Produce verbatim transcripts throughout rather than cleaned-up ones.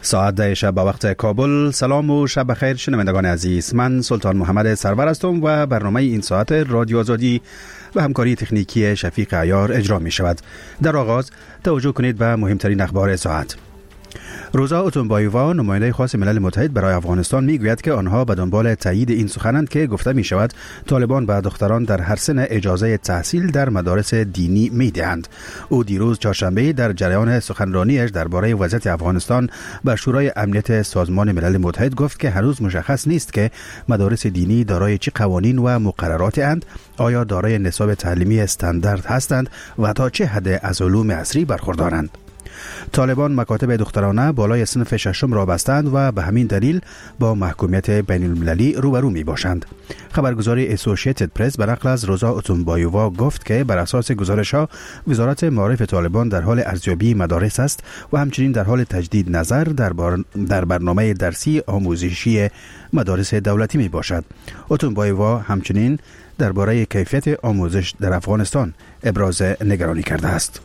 ساعت ده شب به وقت کابل. سلام و شب بخیر شنوندگان عزیز. من سلطان محمد سرور هستم و برنامه این ساعت رادیو آزادی و همکاری تکنیکی شفیق عیار اجرا می شود. در آغاز توجه کنید به مهمترین اخبار ساعت. روزا اوتونبایووا، نماینده خاص ملل متحد برای افغانستان، میگوید که آنها به دنبال تایید این سخنند که گفته می شود طالبان به دختران در هر سن اجازه تحصیل در مدارس دینی می دهند. او دیروز چهارشنبه در جریان سخنرانیش درباره وضعیت افغانستان به شورای امنیت سازمان ملل متحد گفت که هنوز مشخص نیست که مدارس دینی دارای چه قوانین و مقرراتی اند، آیا دارای نصاب تعلیمی استاندارد هستند و تا چه حد از علوم عصری برخوردارند. طالبان مکاتب دخترانه بالای صنف ششم را بستند و به همین دلیل با محکومیت بین المللی روبرو می باشند. خبرگزاری اسوسییتد پرس به نقل از روزا اوتونبایووا گفت که بر اساس گزارش‌ها وزارت معارف طالبان در حال ارزیابی مدارس است و همچنین در حال تجدید نظر در, بار... در برنامه درسی آموزشی مدارس دولتی می باشد. اوتونبایووا همچنین درباره کیفیت آموزش در افغانستان ابراز نگرانی کرده است.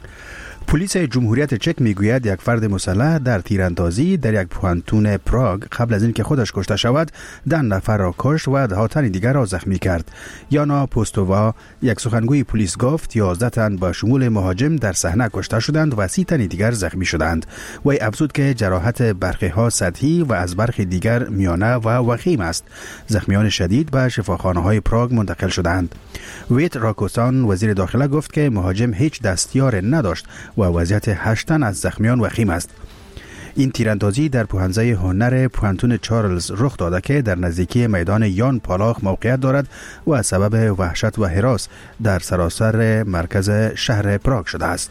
پلیس جمهوریت چک میگوید یک فرد مسلح در تیراندازی در یک پوانتون پراگ قبل از اینکه خودش کشته شود ده نفر را کشت و ده تن دیگر را زخمی کرد. یانا پوستووا، یک سخنگوی پلیس، گفت یازده تن با شمول مهاجم در صحنه کشته شدند و سی تن دیگر زخمی شدند. وی افزود که جراحت برخی ها سطحی و از برخی دیگر میانه و وخیم است. زخمیان شدید به شفاخانه های پراگ منتقل شدند. ویت راکوسان، وزیر داخله، گفت که مهاجم هیچ دستیار نداشت و وضعیت هشت تن از زخمیان وخیم است. این تیراندازی در پوهنځی هنر پوانتون چارلز رخ داده که در نزدیکی میدان یان پالاخ موقعیت دارد و سبب وحشت و هراس در سراسر مرکز شهر پراگ شده است.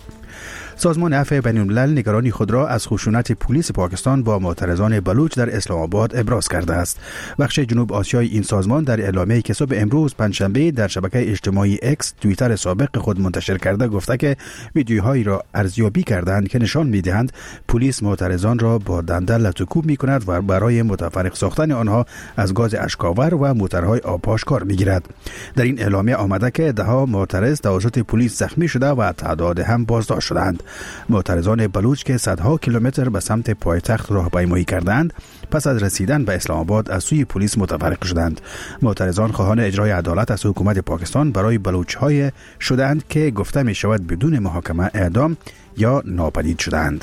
سازمان عفو بین الملل نگرانی خود را از خشونت پلیس پاکستان با معترضان بلوچ در اسلام آباد ابراز کرده است. بخش جنوب آسیای این سازمان در اعلامیه‌ای که صبح امروز پنجشنبه در شبکه اجتماعی اکس توییتر سابق خود منتشر کرده گفته که ویدیوهایی را ارزیابی کردند که نشان می‌دهند پلیس معترضان را با دنده لطوکوب می‌کند و برای متفرق ساختن آنها از گاز اشک‌آور و موترهای آبپاش کار می‌گیرد. در این اعلامیه آمده که ده‌ها معترض توسط پلیس زخمی شده و تعداد هم بازداشت شدند. معترضان بلوچ که صدها کیلومتر به سمت پایتخت راهپیمایی کردند پس از رسیدن به اسلام آباد از سوی پلیس متفرق شدند. معترضان خواهان اجرای عدالت از حکومت پاکستان برای بلوچ‌های شدند که گفته می شود بدون محاکمه اعدام یا ناپدید شدند.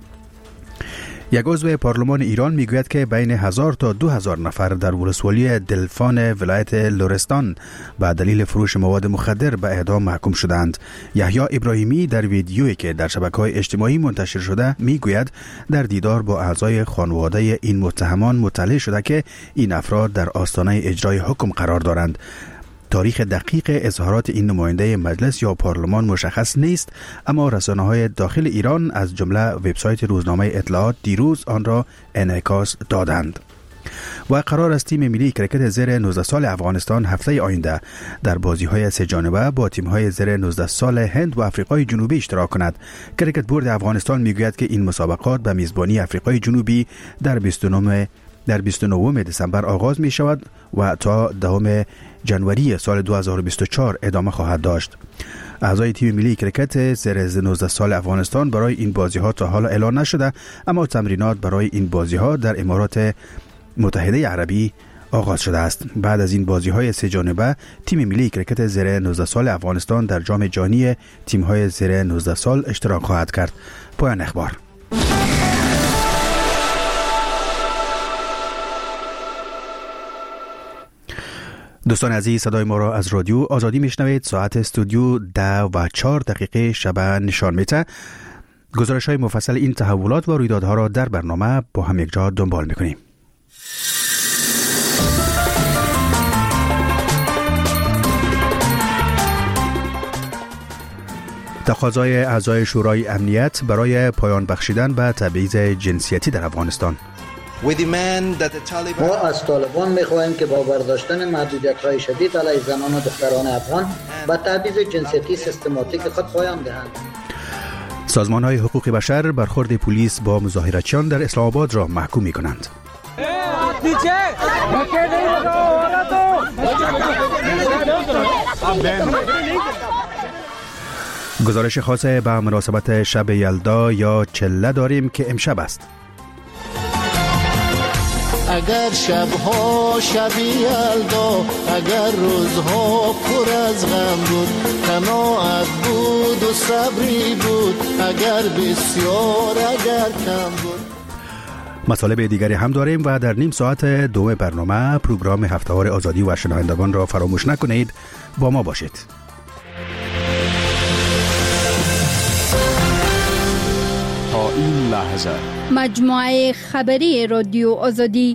یک عضو پارلمان ایران میگوید که بین هزار تا دو هزار نفر در ولسوالی دلفان ولایت لرستان به دلیل فروش مواد مخدر به اعدام محکوم شدند. یحیی ابراهیمی در ویدیویی که در شبکه‌های اجتماعی منتشر شده میگوید در دیدار با اعضای خانواده این متهمان مطلع شده که این افراد در آستانه اجرای حکم قرار دارند. تاریخ دقیق اظهارات این نماینده مجلس یا پارلمان مشخص نیست، اما رسانه‌های داخل ایران از جمله وبسایت روزنامه اطلاعات دیروز آن را انعکاس دادند. و قرار است تیم ملی کرکت زیر نوزده سال افغانستان هفته آینده در بازی‌های سه جانبه با تیم‌های زیر نوزده سال هند و آفریقای جنوبی اشتراک کند. کرکت بورد افغانستان میگوید که این مسابقات به میزبانی آفریقای جنوبی در بیست و نه در بیست و نه دسامبر آغاز می شود و تا دهم ژانویه سال دو هزار و بیست و چهار ادامه خواهد داشت. اعضای تیم ملی کرکت زیر نوزده سال افغانستان برای این بازی ها تا حالا اعلان نشده، اما تمرینات برای این بازی ها در امارات متحده عربی آغاز شده است. بعد از این بازی های سه جانبه تیم ملی کرکت زیر نوزده سال افغانستان در جام جهانی تیم های زیر نوزده سال اشتراک خواهد کرد. پایان اخبار. دوستان عزیز، صدای ما را از رادیو آزادی میشنوید. ساعت استودیو ده و چهار دقیقه شب نشان میده. گزارش های مفصل این تحولات و رویدادها را در برنامه با هم یک جا دنبال میکنیم. تقاضای اعضای شورای امنیت برای پایان بخشیدن به تبعیض جنسیتی در افغانستان. ما از طالبان می‌خواهیم که با برداشتن محدودیت‌های شدید علیه زنان و دختران افغان و تبعیض جنسیتی سیستماتیک خود پایان دهند. سازمان‌های حقوق بشر برخورد پلیس با مظاهراتچیان در اسلام آباد را محکوم می‌کنند. گزارش خاص به مناسبت شب یلدا یا چله داریم که امشب است. اگر شبها شبی یلدا، اگر روزها پر از غم بود، قناعت بود و صبری بود، اگر بسیار اگر کم بود. مطالب دیگری هم داریم و در نیم ساعت دوم برنامه پروگرام هفته‌وار آزادی و شنوندگان را فراموش نکنید. با ما باشید. تا این لحظه مجموعه خبری رادیو آزادی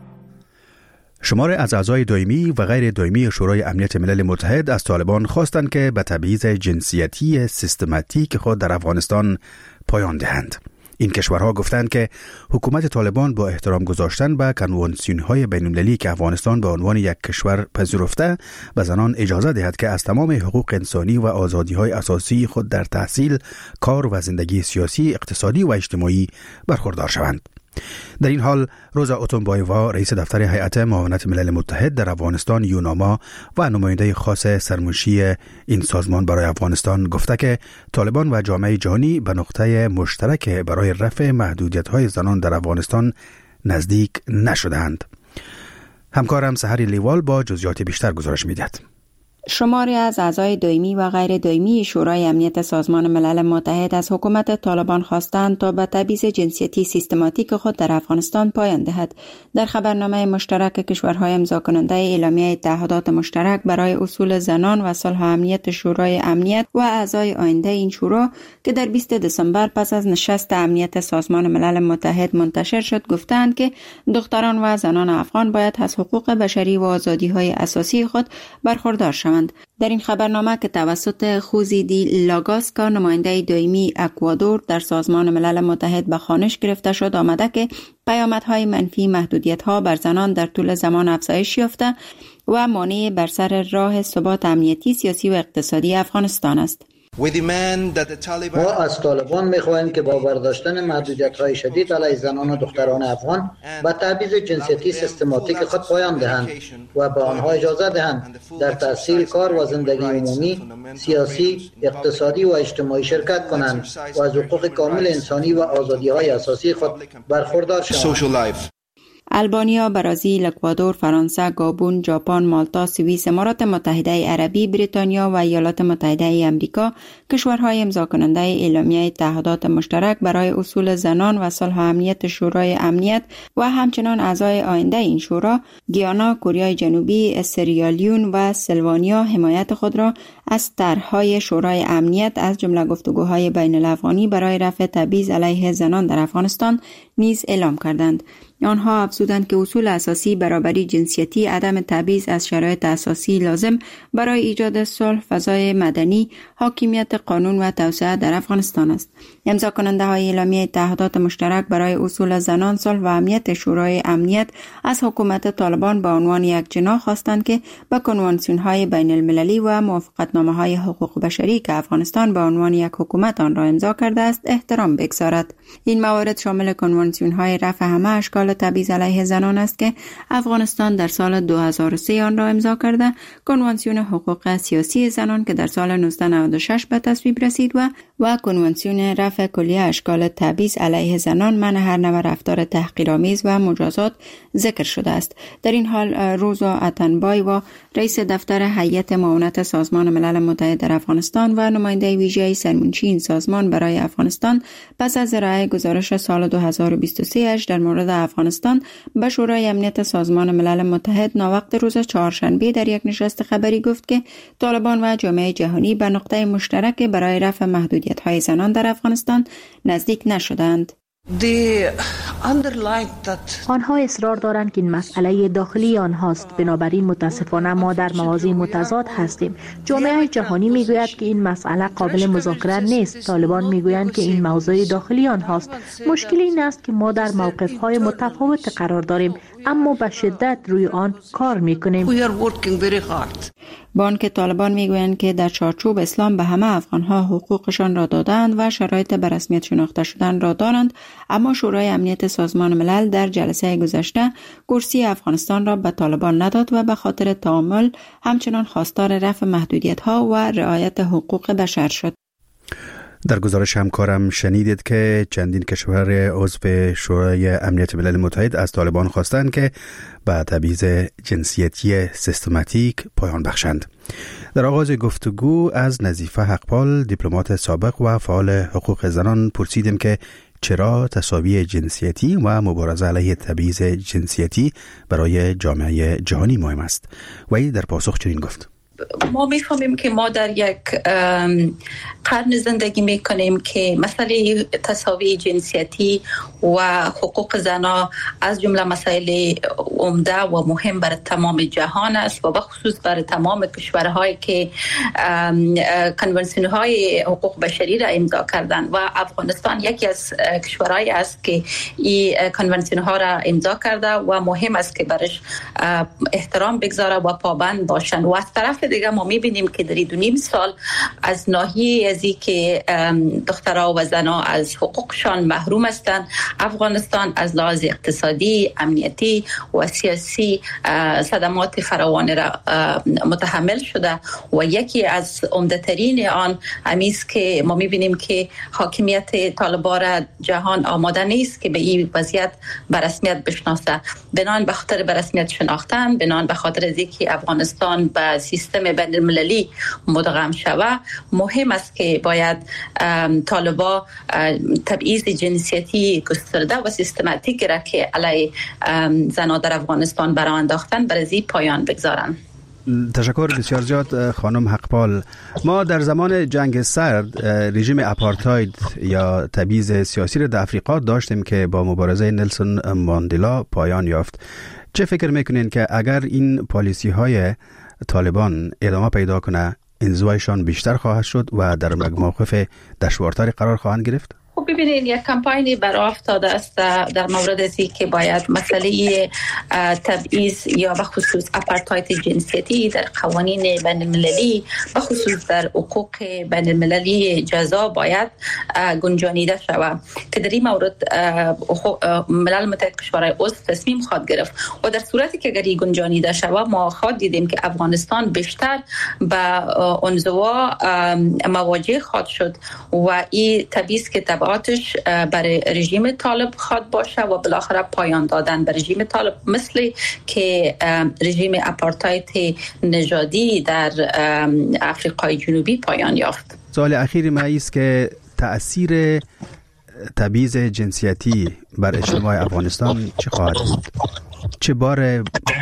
شمار از اعضای دائمی و غیر دائمی شورای امنیت ملل متحد از طالبان خواستند که به تبعیض جنسیتی سیستماتیک خود در افغانستان پایان دهند. این کشورها گفتند که حکومت طالبان با احترام گذاشتن به کنوانسیون‌های بین‌المللی که افغانستان به عنوان یک کشور پذیرفته به زنان اجازه دهد که از تمام حقوق انسانی و آزادی‌های اساسی خود در تحصیل، کار و زندگی سیاسی، اقتصادی و اجتماعی برخوردار شوند. در این حال روزا اوتونبایوا رئیس دفتر هیئت معاونت ملل متحد در افغانستان یوناما و نماینده خاص سرمنشی این سازمان برای افغانستان گفته که طالبان و جامعه جهانی به نقطه مشترک برای رفع محدودیت‌های زنان در افغانستان نزدیک نشدند. همکارم سحری لیوال با جزئیات بیشتر گزارش می‌دهد. شماری از اعضای دائمی و غیر دائمی شورای امنیت سازمان ملل متحد از حکومت طالبان خواستند تا به تبعیض جنسیتی سیستماتیک خود در افغانستان پایان دهد. در خبرنامه مشترک کشورهای امضا کننده اعلامیه تعهدات مشترک برای اصول زنان و صلح و امنیت شورای امنیت و اعضای آینده این شورا که در بیست دسامبر پس از نشست امنیت سازمان ملل متحد منتشر شد، گفتند که دختران و زنان افغان باید از حقوق بشری و آزادی‌های اساسی خود برخوردار شوند. در این خبرنامه که توسط خوزی دی لاگاسکا نماینده دائمی اکوادور در سازمان ملل متحد به خوانش گرفته شد، آمده که پیامدهای منفی محدودیت‌ها بر زنان در طول زمان افزایش یافته و مانع بر سر راه ثبات امنیتی، سیاسی و اقتصادی افغانستان است. ما از طالبان می‌خواهیم که با برداشتن محدودیت‌های شدید علیه زنان و دختران افغان به تبعیض جنسیتی سیستماتیک خود پایان دهند و به آنها اجازه دهند در تحصیل، کار و زندگی عمومی، سیاسی، اقتصادی و اجتماعی شرکت کنند و از حقوق کامل انسانی و آزادی‌های اساسی خود برخوردار شوند. البانیا، برزیل، اکوادور، فرانسه، گابون، ژاپن، مالتا، سوئیس، امارات متحده عربی، بریتانیا و ایالات متحده آمریکا کشورهای امضا کننده اعلامیه تعهدات مشترک برای اصول زنان و صلح و امنیت شورای امنیت و همچنان اعضای آینده این شورا، گیانا، کره جنوبی، سریالیون و سلوانیا حمایت خود را از طرح‌های شورای امنیت از جمله گفتگوهای بین الافغانی برای رفع تبعیض علیه زنان در افغانستان نیز اعلام کردند. آنها افزودند که اصول اساسی برابری جنسیتی، عدم تبعیض از شرایط اساسی لازم برای ایجاد صلح، فضای مدنی، حاکمیت قانون و توسعه در افغانستان است. امضا کننده های اعلامیه تعهدات مشترک برای اصول زنان، صلح و امنیت شورای امنیت از حکومت طالبان به عنوان یک جناح خواستند که به کنوانسیون های بین المللی و موافقتنامه های حقوق بشری که افغانستان به عنوان یک حکومت آن را امضا کرده است احترام بگذارد. این موارد شامل کنوانسیون های رفع همه اشکال تبعیض علیه زنان است که افغانستان در سال دو هزار و سه آن را امضا کرده، کنوانسیون حقوق سیاسی زنان که در سال نوزده نود و شش به تصویب رسید و و کنوانسیون رفع کلیه اشکال تبعیض علیه زنان، منع هر نوع رفتار تحقیرآمیز و مجازات ذکر شده است. در این حال روزا اتنبایوا رئیس دفتر هیئت معاونت سازمان ملل متحد در افغانستان و نماینده ویژه سرمنشی این سازمان برای افغانستان پس از ارائه گزارش سال دو هزار و بیست و سه اش در مورد افغانستان به شورای امنیت سازمان ملل متحد ناوقت روز چهارشنبه در یک نشست خبری گفت که طالبان و جامعه جهانی به نقطه مشترک برای رفع محدودیت‌های زنان در افغانستان نزدیک نشدند. آنها اصرار دارند که این مسئله داخلی آنهاست، بنابراین متاسفانه ما در موازی متضاد هستیم. جامعه جهانی میگوید که این مسئله قابل مذاکره نیست، طالبان میگویند که این موضوع داخلی آنهاست. مشکل این است که ما در موقف‌های متفاوت قرار داریم، اما به شدت روی آن کار میکنیم. با آنکه طالبان میگویند که در چارچوب اسلام به همه افغانها حقوقشان را دادند و شرایط به رسمیت شناخته شدن را دارند، اما شورای امنیت سازمان ملل در جلسه گذشته کرسی افغانستان را به طالبان نداد و به خاطر تعامل همچنان خواستار رفع محدودیت‌ها و رعایت حقوق بشر شد. در گزارش همکارم شنیدید که چندین کشور عضو شورای امنیت ملل متحد از طالبان خواستند که به تبعیض جنسیتی سیستماتیک پایان بخشند. در آغاز گفتگو از نظیفه حقپال، دیپلمات سابق و فعال حقوق زنان، پرسیدیم که چرا تساوی جنسیتی و مبارزه علیه تبعیض جنسیتی برای جامعه جهانی مهم است. وی در پاسخ چنین گفت: ما میفهمیم که ما در یک قرن زندگی میکنیم که مسئله تساوی جنسیتی و حقوق زنان از جمله مسائل عمده و مهم برای تمام جهان است و بخصوص برای تمام کشورهایی که کنونسیون های حقوق بشری را امضا کردند و افغانستان یکی از کشورهایی است که این کنونسیون ها را امضا کرده و مهم است که برش احترام بگذاره و پابند باشند. و از طرف دیگه ما میبینیم که در دو نیم سال از ناحیه ازی که دخترها و زنها از حقوقشان محروم هستند، افغانستان از لحاظ اقتصادی، امنیتی و سیاسی صدمات فراوان را متحمل شده و یکی از عمده‌ترین آن همیست که ما میبینیم که حاکمیت طالبان را جهان آماده نیست که به این وضعیت به رسمیت بشناسه. بنان به خاطر به رسمیت شناختن، بنان به خاطر از اینکه افغانستان به سیستم بین المللی مدغم شود، مهم است که باید طالبان تبعیض جنسیتی گسترده و سیستماتیک را که علیه زنان در افغانستان برآ انداختن بر ازی پایان بگذارند. تشکر بسیار زیاد خانم حقپال. ما در زمان جنگ سرد رژیم اپارتاید یا تبعیض سیاسی را در افریقا داشتیم که با مبارزه نلسون ماندلا پایان یافت. چه فکر میکنین که اگر این پالیسی های طالبان ادامه پیدا کنه، انزوایشان بیشتر خواهد شد و در موقف دشوارتری قرار خواهند گرفت؟ خب ببینید، یک کمپاینی برای افتاده است در مورد ازی که باید مسئله تبعیض یا به خصوص اپارتاید جنسیتی در قوانین بین المللی به خصوص در حقوق بین المللی جزا باید گنجانیده شود که در این مورد ملل متحد کشورهای عضو تصمیم خواهد گرفت و در صورتی که اگر گنجانیده شود ما خواهد دیدیم که افغانستان بیشتر به انزوا مواجه خواهد شد و این تبعیض که آتش برای رژیم طالب خواد باشه و بالاخره پایان دادن به رژیم طالب، مثل که رژیم اپارتاید نژادی در آفریقای جنوبی پایان یافت. سوال اخیر ما است که تأثیر تبعیض جنسیتی بر اجتماع افغانستان چه خواهد بود؟ چه بار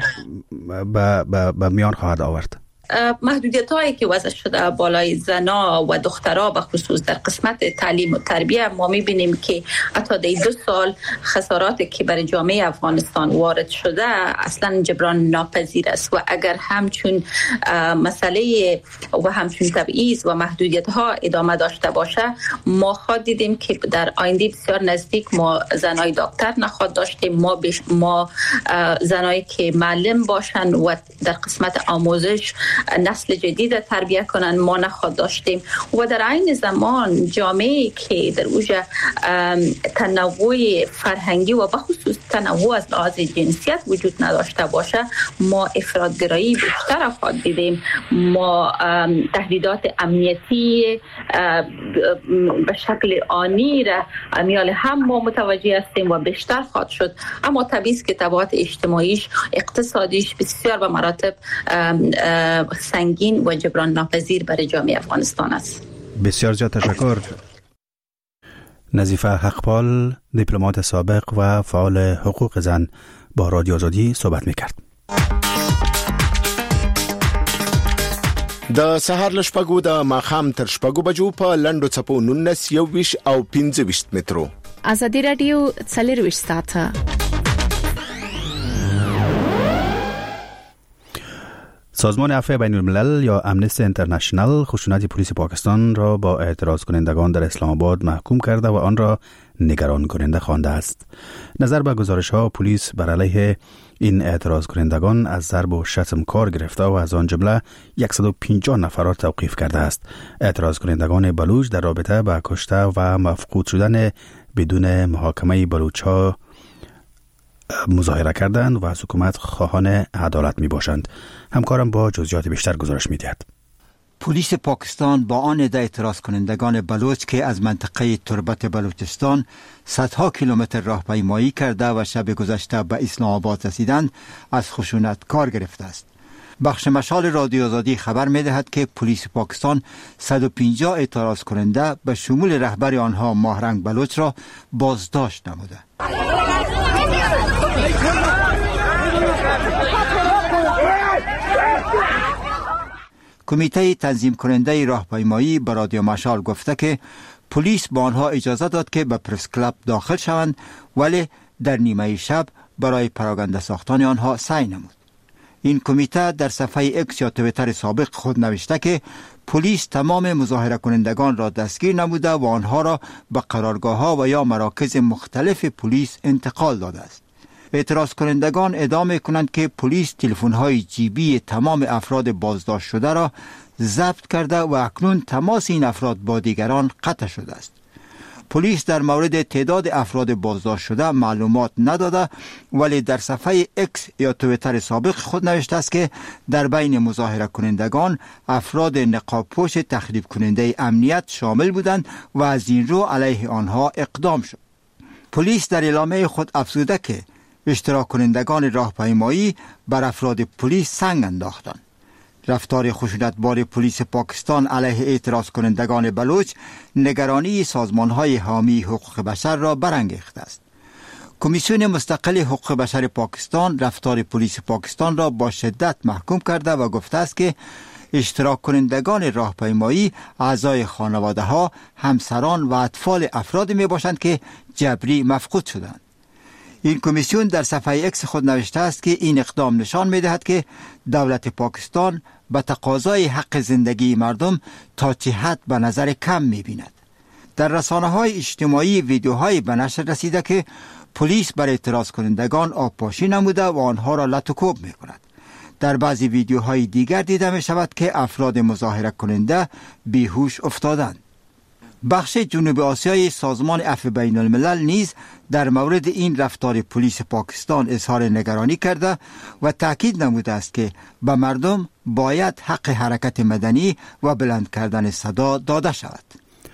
به میان خواهد آورد؟ محدودیت هایی که وضع شده بالای زنا و دخترها به خصوص در قسمت تعلیم و تربیه، ما میبینیم که حتی در دو سال خساراتی که برای جامعه افغانستان وارد شده اصلا جبران ناپذیر است و اگر همچون مسئله و همچون تبعیض و محدودیت ها ادامه داشته باشه، ما خواهد دیدیم که در آینده بسیار نزدیک ما زنای دکتر نخواهد داشتیم، ما بش ما زنایی که معلم باشن و در قسمت آموزش نسل جدید تربیت کنن ما نخواهد داشتیم و در عین زمان جامعه که در اوجه تنوع فرهنگی و بخصوص تنوع از لحاظ جنسیت وجود نداشته باشه، ما افراطگرایی بیشتر خواهد دیدیم، ما تهدیدات امنیتی به شکل آنی را امیال هم ما متوجه هستیم و بیشتر خواهد شد. اما تبعیض که تبعات اجتماعیش، اقتصادیش بسیار به مراتب سنگین و جبران ناپذیر برای جامعه افغانستان است. بسیار زیاد تشکر. نظیفه حقپال، دیپلمات سابق و فعال حقوق زن، با رادیو آزادی صحبت میکرد. د سهار لشپګو د ماخام تر شپږو بجو په لندو چپو نونس یو ویش او پنځه ویشت مترو. ازادي رادیو څلور ویشت ساعته. سازمان عفو بین الملل یا امنستی انترنشنال خشونت پلیس پاکستان را با اعتراض کنندگان در اسلام آباد محکوم کرده و آن را نگران کننده خوانده است. نظر به گزارش ها، پلیس بر علیه این اعتراض کنندگان از ضرب و شتم کار گرفته و از آن جمله صد و پنجاه نفر را توقیف کرده است. اعتراض کنندگان بلوچ در رابطه با کشته و مفقود شدن بدون محاکمه بلوچ ها مظاهره کردند و از حکومت خواهان عدالت می باشند. همکارم با جزئیات بیشتر گزارش می دهد. پلیس پاکستان با آن ادعای اعتراض کنندگان بلوچ که از منطقه تربت بلوچستان صدها کیلومتر راهپیمایی کرده و شب گذشته به اسلام آباد رسیدند از خشونت کار گرفته است. بخش مشال رادیو آزادی خبر می دهد که پلیس پاکستان صد و پنجاه اعتراض کننده به شمول رهبر آنها ماهرنگ بلوچ را بازداشت نموده. کمیته تنظیم کننده راهپیمایی به رادیو مشال گفته که پلیس با آنها اجازه داد که به پرس کلاب داخل شوند، ولی در نیمه شب برای پراگنده ساختن آنها سعی نمود. این کمیته در صفحه اکس یا تویتر سابق خود نوشته که پلیس تمام مظاهره کنندگان را دستگیر نموده و آنها را به قرارگاه ها و یا مراکز مختلف پلیس انتقال داده است. اعتراض کنندگان ادعا کنند که پلیس تلفن های جیبی تمام افراد بازداشت شده را ضبط کرده و اکنون تماس این افراد با دیگران قطع شده است. پلیس در مورد تعداد افراد بازداشت شده معلومات نداده، ولی در صفحه اکس یا تویتر سابق خود نوشته است که در بین مظاهره کنندگان افراد نقاب پوش تخریب کننده امنیت شامل بودند و از این رو علیه آنها اقدام شد. پلیس در اعلامیه خود افزوده که اشتراک کنندگان راهپیمایی بر افراد پلیس سنگ انداختند. رفتار خشونتبار پلیس پاکستان علیه اعتراض کنندگان بلوچ نگرانی سازمان‌های حامی حقوق بشر را برانگیخته است. کمیسیون مستقل حقوق بشر پاکستان رفتار پلیس پاکستان را با شدت محکوم کرده و گفته است که اشتراک کنندگان راهپیمایی اعضای خانواده ها، همسران و اطفال افراد می باشند که جبری مفقود شدند. این کمیسیون در صفحه اکس خود نوشته است که این اقدام نشان می دهد که دولت پاکستان به تقاضای حق زندگی مردم تا چه حد به نظر کم می بیند. در رسانه های اجتماعی ویدیوهای به نشر رسیده که پلیس بر اعتراض کنندگان آبپاشی نموده و آنها را لط و کوب می کند. در بعضی ویدیوهای دیگر دیده می شود که افراد مظاهره کننده بیهوش افتادند. بخش جنوب آسیای سازمان عفو بین الملل نیز در مورد این رفتار پلیس پاکستان اظهار نگرانی کرده و تاکید نموده است که به مردم باید حق حرکت مدنی و بلند کردن صدا داده شود.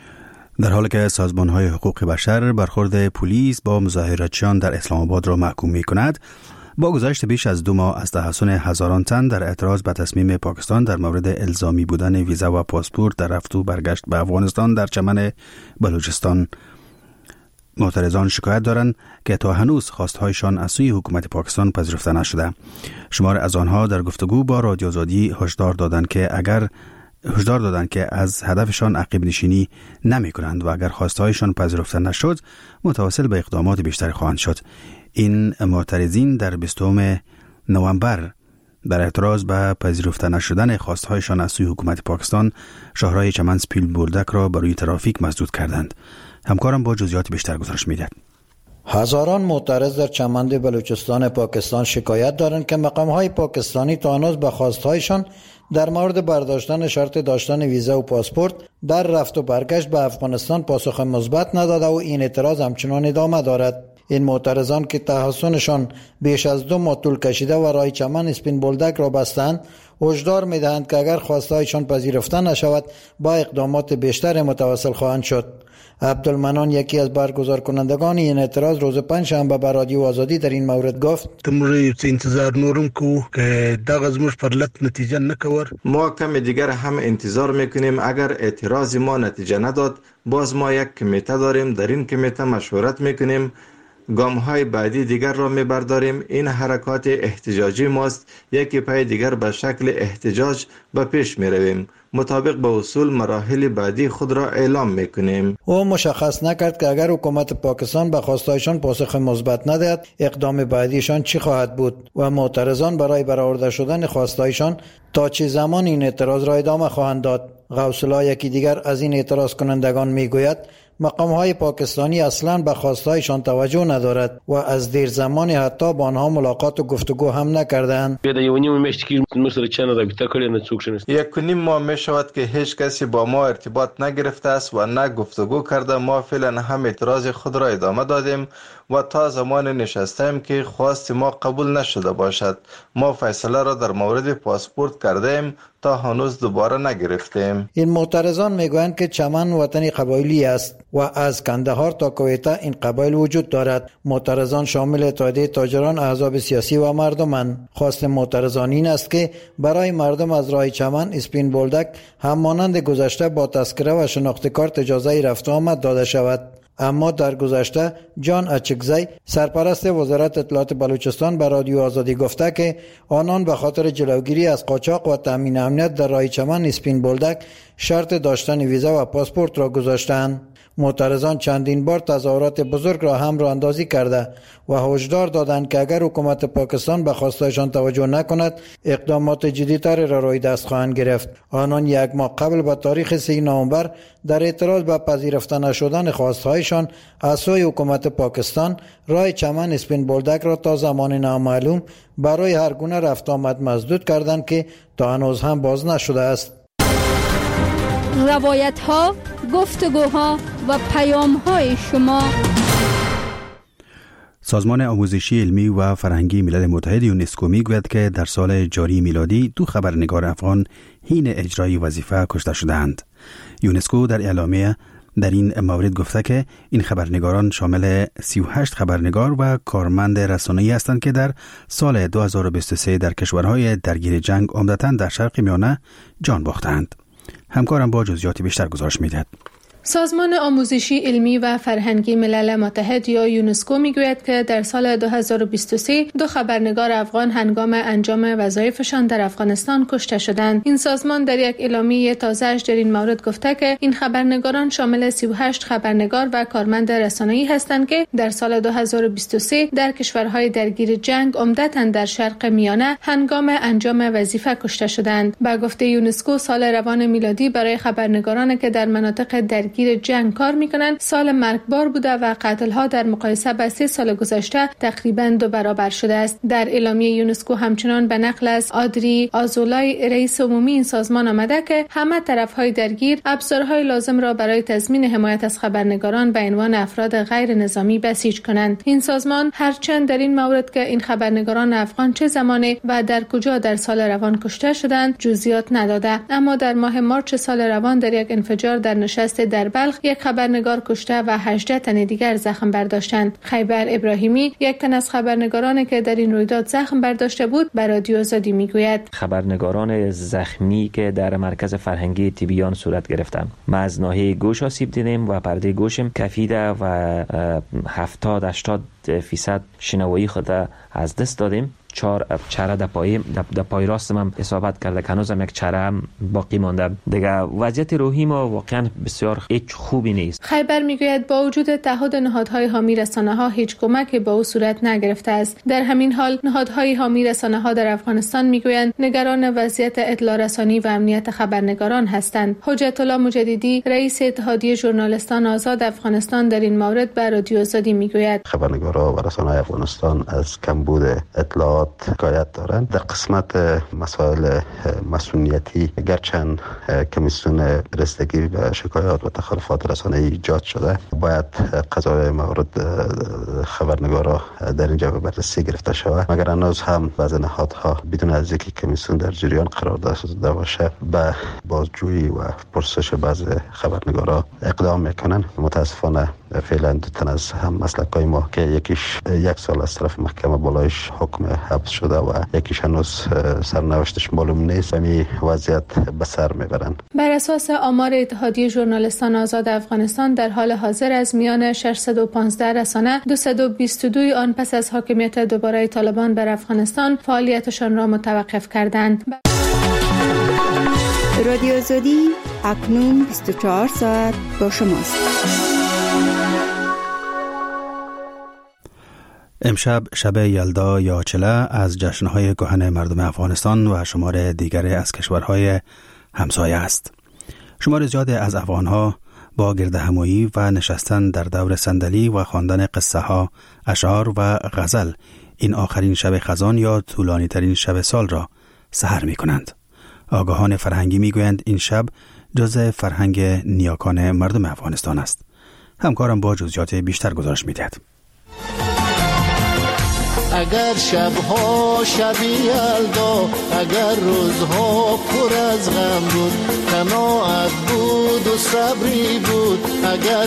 در حالی که سازمان‌های حقوق بشر برخورد پلیس با مظاهراتچیان در اسلام آباد را محکوم می‌کند، با گذشت بیش از دو ماه از تحصن هزاران تن در اعتراض به تصمیم پاکستان در مورد الزامی بودن ویزا و پاسپورت در رفت و برگشت به افغانستان در چمن بلوچستان، معترضان شکایت دارند که تا هنوز خواستهایشان از سوی حکومت پاکستان پذیرفته نشده. شمار از آنها در گفتگو با رادیو آزادی هشدار دادند که اگر هشدار دادند که از هدفشان عقب نشینی نمی کنند و اگر خواستهایشان پذیرفته نشد متواصل به اقدامات بیشتر خواهند شد. این معترضین در بیستم نوامبر در اعتراض به پذیرفته نشدن خواستهایشان از سوی حکومت پاکستان شاهراه چمن سپیل بولدک را بروی ترافیک مسدود کردند. همکارم با جزئیات بیشتر گزارش می‌دهد. هزاران معترض در چمن بلوچستان پاکستان شکایت دارند که مقام‌های پاکستانی تا هنوز به خواستهایشان در مورد برداشتن شرط داشتن ویزا و پاسپورت در رفت و برگشت به افغانستان پاسخ مثبت نداده و این اعتراض همچنان ادامه دارد. این معترضان که تحصنشان بیش از دو ماه طول کشیده و راه چمن اسپین بولدک را بستند، هشدار می‌دهند که اگر خواستهایشان پذیرفته نشود با اقدامات بیشتر متواصل خواهند شد. عبدالمنان یکی از برگزار کنندگان این اعتراض روز پنجشنبه به رادیو آزادی در این مورد گفت: تمری انتظار نورم کو که دغه زموږ پر لط نتیجه نکور. ما کم دیگر هم انتظار میکنیم اگر اعتراض ما نتیجه نداد باز ما یک کمیته داریم، در این کمیته مشورت میکنیم، گام های بعدی دیگر را میبرداریم. این حرکات احتجاجی ماست، یکی پای دیگر به شکل احتجاج به پیش میرویم. مطابق به اصول مراحل بعدی خود را اعلام میکنیم. او مشخص نکرد که اگر حکومت پاکستان به خواستهایشان پاسخ مثبت ندهد اقدام بعدیشان چی خواهد بود و معترضان برای برآورده شدن خواستهایشان تا چه زمان این اعتراض را ادامه خواهند داد. غوث الله یکی دیگر از این اعتراض کنندگان میگوید مقام‌های پاکستانی اصلاً به خواستهایشان توجه ندارد و از دیر زمانی حتی با آنها ملاقات و گفتگو هم نکردند. یک و نیم ماه می شود که هیچ کسی با ما ارتباط نگرفته است و نه گفتگو کرده. ما فعلا هم اعتراض خود را ادامه دادیم و تا زمان نشستیم که خواست ما قبول نشده باشد. ما فیصله را در مورد پاسپورت کردیم تا هنوز دوباره نگرفتیم. این معترضان میگویند که چمن وطنی قبایلی است و از کندهار تا کویته این قبایل وجود دارد. معترضان شامل اتحادیه تاجران، احزاب سیاسی و مردمند. خواست معترضان این است که برای مردم از راه چمن اسپین بولدک هم مانند گذشته با تذکره و شناخت کارت اجازه رفت و آمد داده شود. اما در گذشته جان اچکزی سرپرست وزارت اطلاعات بلوچستان به رادیو آزادی گفته که آنان به خاطر جلوگیری از قاچاق و تامین امنیت در راه چمن اسپین بولدک شرط داشتن ویزا و پاسپورت را گذاشتند. معترضان چندین بار تظاهرات بزرگ را هم راه اندازی کرده و هشدار دادند که اگر حکومت پاکستان به خواستایشان توجه نکند اقدامات جدی‌تر را روی دست خواهند گرفت. آنان یک ماه قبل به تاریخ سه نوامبر در اعتراض به پذیرفته نشدن خواستهایشان از سوی حکومت پاکستان راه چمن اسپین بولدک را تا زمان نامعلوم برای هر گونه رفت آمد مسدود کردند که تا هنوز هم باز نشده است. روایت ها، گفتگوها و پیام های شما. سازمان آموزشی علمی و فرهنگی ملل متحد یونسکو میگوید که در سال جاری میلادی دو خبرنگار افغان حین اجرای وظیفه کشته شدند. یونسکو در اعلامیه در این مورد گفته که این خبرنگاران شامل سی و هشت خبرنگار و کارمند رسانه‌ای هستند که در سال دو هزار و بیست و سه در کشورهای درگیر جنگ عمدتاً در شرق میانه جان باختند. همکارم با جزئیات بیشتر گزارش میدهد. سازمان آموزشی علمی و فرهنگی ملل متحد یا یونسکو میگوید که در سال دو هزار و بیست و سه دو خبرنگار افغان هنگام انجام وظایفشان در افغانستان کشته شدند. این سازمان در یک اعلامیه تازه‌اش در این مورد گفته که این خبرنگاران شامل سی و هشت خبرنگار و کارمند رسانه‌ای هستند که در سال دو هزار و بیست و سه در کشورهای درگیر جنگ عمدتاً در شرق میانه هنگام انجام وظیفه کشته شدند. با گفته یونسکو سال روان میلادی برای خبرنگارانی که در مناطق درگیر جنگ کار میکنند سال مرگبار بوده و قتل‌ها در مقایسه با سه سال گذشته تقریباً دو برابر شده است. در اعلامیه یونسکو همچنان به نقل از آدری آزولای رئیس عمومی این سازمان آمده که همه طرف‌های درگیر ابزارهای لازم را برای تضمین حمایت از خبرنگاران به عنوان افراد غیر نظامی بسیج کنند. این سازمان هرچند در این مورد که این خبرنگاران افغان چه زمانی و در کجا در سال روان کشته شدند جزئیات نداده، اما در ماه مارچ سال روان در یک انفجار در نشست در بلخ یک خبرنگار کشته و هجده تن دیگر زخم برداشتند. خیبر ابراهیمی یک تن از خبرنگارانی که در این رویداد زخم برداشته بود به رادیو آزادی میگوید خبرنگاران زخمی که در مرکز فرهنگی تیبیان صورت گرفتند ما از ناحیه گوش آسیب دیدیم و پرده گوشم کفیده و هفتاد هشتاد فیصد شنوایی خود از دست دادیم. چهار چهره در پای در پای راستم هم اصابت کرده که هنوزم یک چهره هم باقی مانده. دیگه وضعیت روحی ما واقعا بسیار هیچ خوبی نیست. خیبر میگوید با وجود تعهد نهادهای حامی رسانه‌ها هیچ کمکی به او صورت نگرفته است. در همین حال نهادهای حامی رسانه‌ها در افغانستان میگویند نگران وضعیت اطلاع رسانی و امنیت خبرنگاران هستند. حجت الله مجددی رئیس اتحادیه ژورنالیستان آزاد افغانستان در این مورد به رادیو آزادی میگوید خبرنگاران و رسانه‌های افغانستان از کمبود اطلاعات شکایت دارند. در قسمت مسائل مسئولیتی گرچند کمیسیون رسیدگی به شکایات و تخلفات رسانه‌ای ایجاد شده باید قضایا مورد خبرنگارا در اینجا به بررسی گرفته شود، مگر هنوز هم بعض نهادها بدون از اینکه کمیسیون در جریان قرار داشته باشه به بازجویی و پرسش بعض خبرنگارا اقدام میکنن. متاسفانه فعلا دو تن از هم مسلکای ما که یکیش یک سال از طرف محکمه بالایش حکم حبس شده و یکیش هنوز سرنوشتش معلوم نیست. همین وضعیت به سر میبرن. بر اساس آمار اتحادیه ژورنالیستان آزاد افغانستان در حال حاضر از میان ششصد و پانزده رسانه دویست و بیست و دو آن پس از حاکمیت دوباره طالبان بر افغانستان فعالیتشان را متوقف کردند. رادیو آزادی اکنون بیست و چهار ساعت با شماست. امشب شب یلدا یا چله از جشن‌های کهن مردم افغانستان و شمار دیگر از کشورهای همسایه است. شمار زیاد از افغان‌ها با گردهمایی و نشستن در دور صندلی و خواندن قصه ها، اشعار و غزل این آخرین شب خزان یا طولانی ترین شب سال را سحر می کنند. آگاهان فرهنگی می گویند این شب جزء فرهنگ نیاکان مردم افغانستان است. همکارم با جزئیات بیشتر گزارش می دهد. اگر شبها شبی یلدا، اگر روزها پر از غم بود، قناعت بود و صبری بود، اگر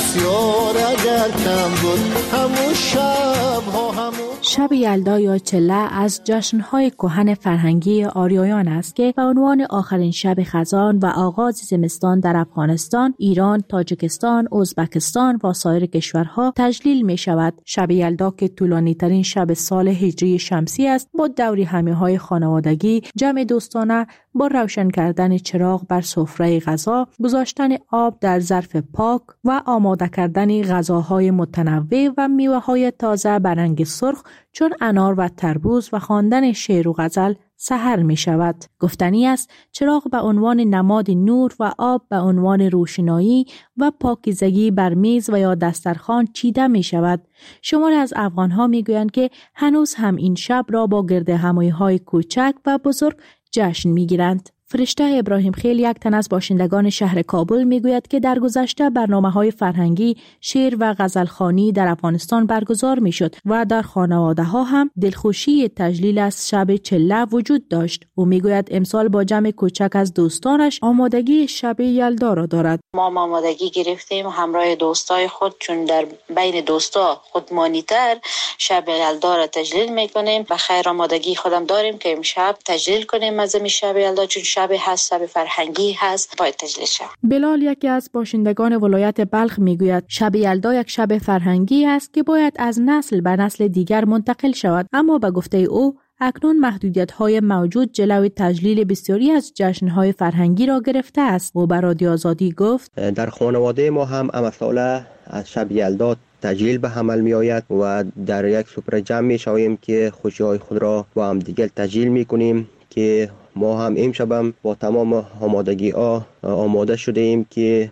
بسیار اگر کم بود، همون شبها همون. شب یلدا یا چله از جشن‌های کهن فرهنگی آریایان است که به عنوان آخرین شب خزان و آغاز زمستان در افغانستان، ایران، تاجیکستان، ازبکستان و سایر کشورها تجلیل می شود. شب یلدا که طولانی ترین شب سال هجری شمسی است، با دوری همیهای خانوادگی، جمع دوستانه، با روشن کردن چراغ بر سفره غذا، گذاشتن آب در ظرف پاک و آماده کردن غذاهای متنوع و میوه‌های تازه به رنگ سرخ چون انار و تربوز و خواندن شعر و غزل سحر می شود. گفتنی است چراغ به عنوان نماد نور و آب به عنوان روشنایی و پاکیزگی بر میز و یا دسترخوان چیده می شود. شماری از افغانها می گویند که هنوز هم این شب را با گرد همایی های کوچک و بزرگ جشن می گیرند. فرشته ابراهیم خیل، یک تن از باشندگان شهر کابل، میگوید که در گذشته برنامه‌های فرهنگی، شعر و غزلخوانی در افغانستان برگزار میشد و در خانواده‌ها هم دلخوشی تجلیل از شب چله وجود داشت. او میگوید امسال با جمع کوچک از دوستانش آمادگی شب یلدا را دارد. ما آمادگی گرفتیم همراه دوستای خود، چون در بین دوستا خودمانی‌تر شب یلدا را تجلیل میکنیم. و خیر آمادگی خودم داریم که امشب تجلیل کنیم از این شب یلدا، چون شب هست، شب فرهنگی هست، باید تجلیل شود. بلال، یکی از باشندگان ولایت بلخ، میگوید شب یلدا یک شب فرهنگی است که باید از نسل به نسل دیگر منتقل شود، اما به گفته او اکنون محدودیت‌های موجود جلوی تجلیل بسیاری از جشن‌های فرهنگی را گرفته است. او به رادیو آزادی گفت در خانواده ما هم امساله از شب یلدا تجلیل به عمل می آید و در یک سفره جمع می شویم که خوشی‌های خود را با هم دیگر تجلیل می کنیم که ما هم امشب با تمام آمادگی ها آماده شده ایم که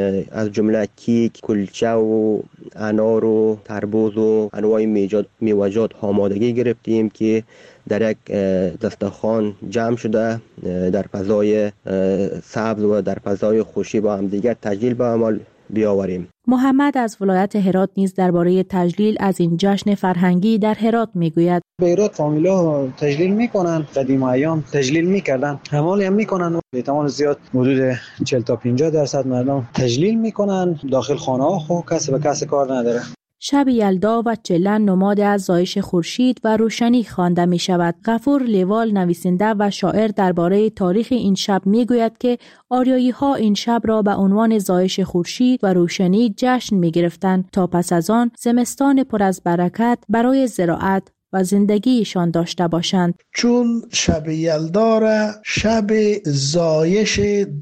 از جمله کیک، کلچه و انار و تربوز و انواع میوه‌جات آمادگی گرفتیم که در یک دسترخوان جمع شده در فضای سبز و در فضای خوشی با هم دیگر تجلیل به عمل بیاوریم. محمد از ولایت هرات نیز درباره تجلیل از این جشن فرهنگی در هرات میگوید. به هرات فامیلا تجلیل میکنن، قدیم ایام تجلیل میکردن، همالی هم میکنن. به احتمال زیاد حدود چهل تا پنجاه درصد مردم تجلیل میکنن. داخل خانه ها خو کسی به کسی کار نداره. شب یلدا و چله نماد از زایش خورشید و روشنی خوانده می شود. غفور لیوال، نویسنده و شاعر، درباره تاریخ این شب می گوید که آریایی ها این شب را به عنوان زایش خورشید و روشنی جشن می گرفتند تا پس از آن زمستان پر از برکت برای زراعت و زندگیشان داشته باشند. چون شب یلدا را شب زایش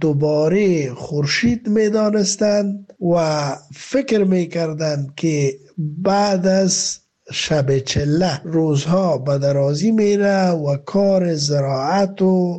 دوباره خورشید می دانستند و فکر می کردند که بعد از شب چله روزها به درازی میره و کار زراعت و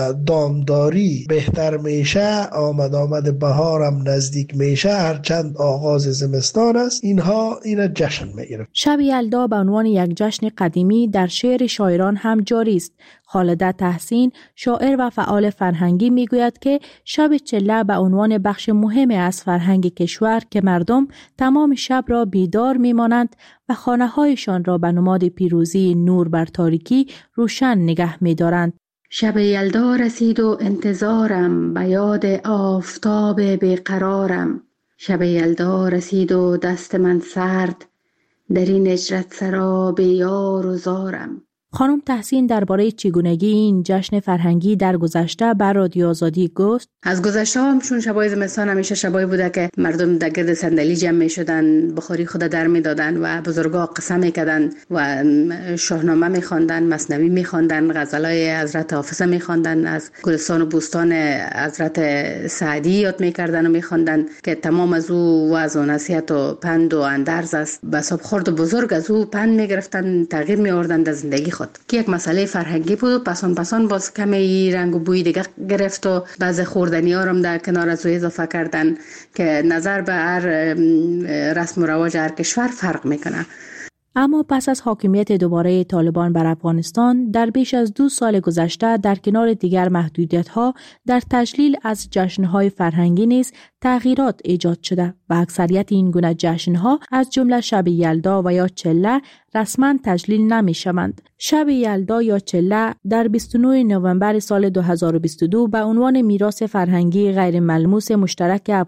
دامداری بهتر میشه، آمد آمد بهار هم نزدیک میشه، هرچند آغاز زمستان است، اینها این جشن میگیرن. شب یلدا به عنوان یک جشن قدیمی در شعر شاعران هم جاری است. خالده تحسین، شاعر و فعال فرهنگی، میگوید که شب چله به عنوان بخش مهمی از فرهنگ کشور که مردم تمام شب را بیدار میمانند و خانه‌هایشان را به نماد پیروزی نور بر تاریکی روشن نگه می‌دارند. شب یلدا رسید و انتظارم، به یاد آفتاب بیقرارم. شب یلدا رسید و دست من سرد، در این هجرت سرا به یار و زارم. خانم تحسین درباره چگونگی این جشن فرهنگی در گذشته بر رادیو آزادی گفت: از گذشته هم چون شبای زمستان همیشه شبای بوده که مردم در گرد صندلی جمع می شدن، بخاری خود در می دادن و بزرگا قصه می کردن و شاهنامه می خواندن، مثنوی می خواندن، غزلای حضرت حافظ می خواندن، از گلستان و بوستان حضرت سعدی یاد می کردن و می خواندن که تمام از او واعظ و نصیحت و پند و اندرز است. بساب خرد و بزرگ از او پند می گرفتن، تغییر می آوردن در زندگی خود که یک مسئله فرهنگی بود. پسان پسان باز کمی رنگ و بوی دیگه گرفت و بعض خوردنی ها رو در کنار از او اضافه کردن که نظر به هر رسم و رواج هر کشور فرق میکنه. اما پس از حاکمیت دوباره طالبان بر افغانستان در بیش از دو سال گذشته در کنار دیگر محدودیت‌ها در تجلیل از جشن‌های فرهنگی نیز تغییرات ایجاد شده و اکثریت این گونه جشن‌ها از جمله شب یلدا و یا چله رسما تجلیل نمی‌شوند. شب یلدا یا چله در بیست و نه نوامبر سال دو هزار و بیست و دو به عنوان میراث فرهنگی غیر ملموس مشترک